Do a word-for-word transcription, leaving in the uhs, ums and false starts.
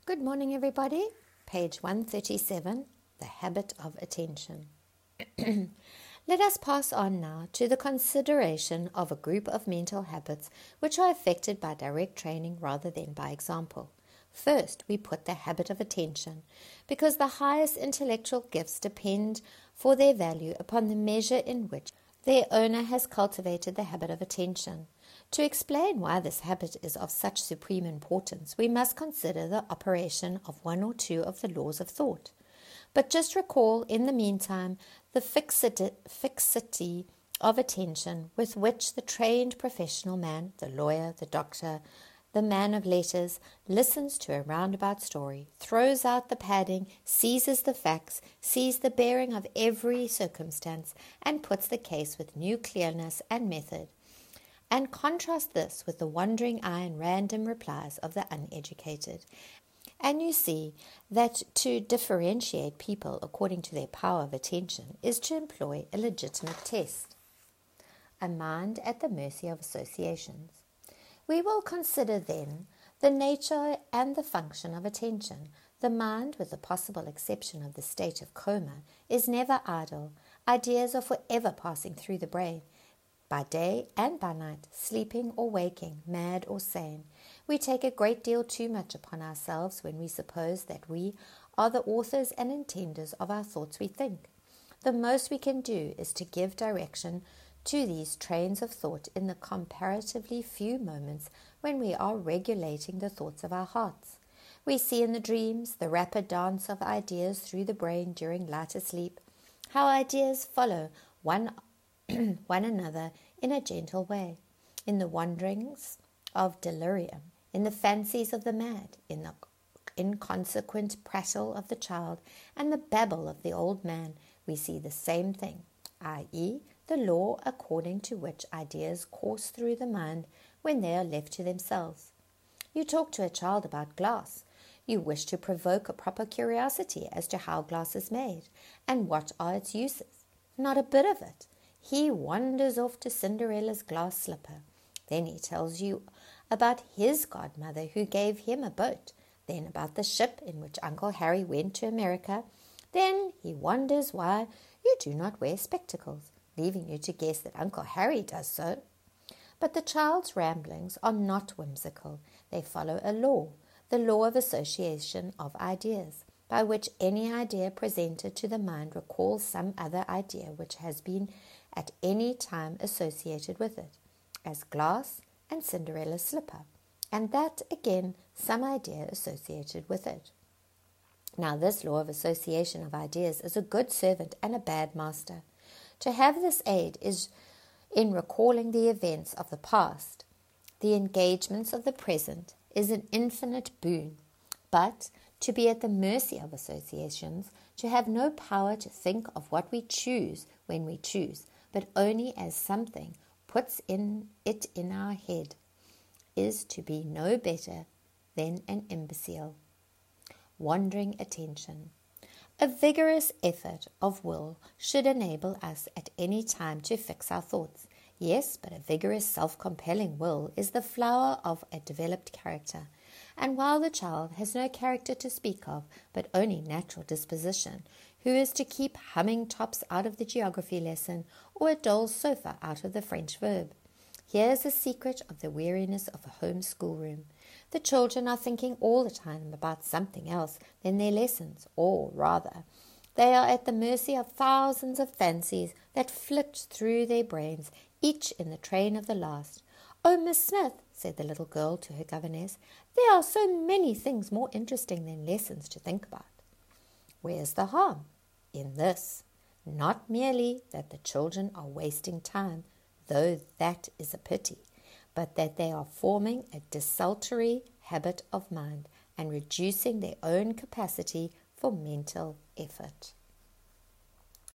Good morning, everybody. Page one thirty-seven, The Habit of Attention. Let us pass on now to the consideration of a group of mental habits which are affected by direct training rather than by example. First, we put the habit of attention, because the highest intellectual gifts depend for their value upon the measure in which their owner has cultivated the habit of attention. To explain why this habit is of such supreme importance, we must consider the operation of one or two of the laws of thought. But just recall, in the meantime, the fixity, fixity of attention with which the trained professional man, the lawyer, the doctor, the man of letters, listens to a roundabout story, throws out the padding, seizes the facts, sees the bearing of every circumstance, and puts the case with new clearness and method. And contrast this with the wandering eye and random replies of the uneducated. And you see that to differentiate people according to their power of attention is to employ a legitimate test. A mind at the mercy of associations. We will consider then the nature and the function of attention. The mind, with the possible exception of the state of coma, is never idle. Ideas are forever passing through the brain, by day and by night, sleeping or waking, mad or sane. We take a great deal too much upon ourselves when we suppose that we are the authors and intenders of our thoughts we think. The most we can do is to give direction to these trains of thought in the comparatively few moments when we are regulating the thoughts of our hearts. We see in the dreams the rapid dance of ideas through the brain during lighter sleep, how ideas follow one one another in a gentle way, in the wanderings of delirium, in the fancies of the mad, in the inconsequent prattle of the child, and the babble of the old man. We see the same thing, that is, the law according to which ideas course through the mind when they are left to themselves. You talk to a child about glass. You wish to provoke a proper curiosity as to how glass is made, and what are its uses. Not a bit of it. He wanders off to Cinderella's glass slipper. Then he tells you about his godmother who gave him a boat, then about the ship in which Uncle Harry went to America. Then he wonders why you do not wear spectacles, leaving you to guess that Uncle Harry does so. But the child's ramblings are not whimsical. They follow a law, the law of association of ideas, by which any idea presented to the mind recalls some other idea which has been at any time associated with it, as glass and Cinderella's slipper, and that again some idea associated with it. Now this law of association of ideas is a good servant and a bad master. To have this aid is in recalling the events of the past. The engagements of the present is an infinite boon, but to be at the mercy of associations, to have no power to think of what we choose when we choose, but only as something puts in it in our head, is to be no better than an imbecile. Wandering attention. A vigorous effort of will should enable us at any time to fix our thoughts. Yes, but a vigorous self-compelling will is the flower of a developed character. And while the child has no character to speak of, but only natural disposition, who is to keep humming tops out of the geography lesson or a dull sofa out of the French verb? Here's the secret of the weariness of a home schoolroom. The children are thinking all the time about something else than their lessons, or rather, they are at the mercy of thousands of fancies that flit through their brains, each in the train of the last. "Oh, Miss Smith," said the little girl to her governess, "there are so many things more interesting than lessons to think about." Where's the harm? In this, not merely that the children are wasting time, though that is a pity, but that they are forming a desultory habit of mind and reducing their own capacity for mental effort.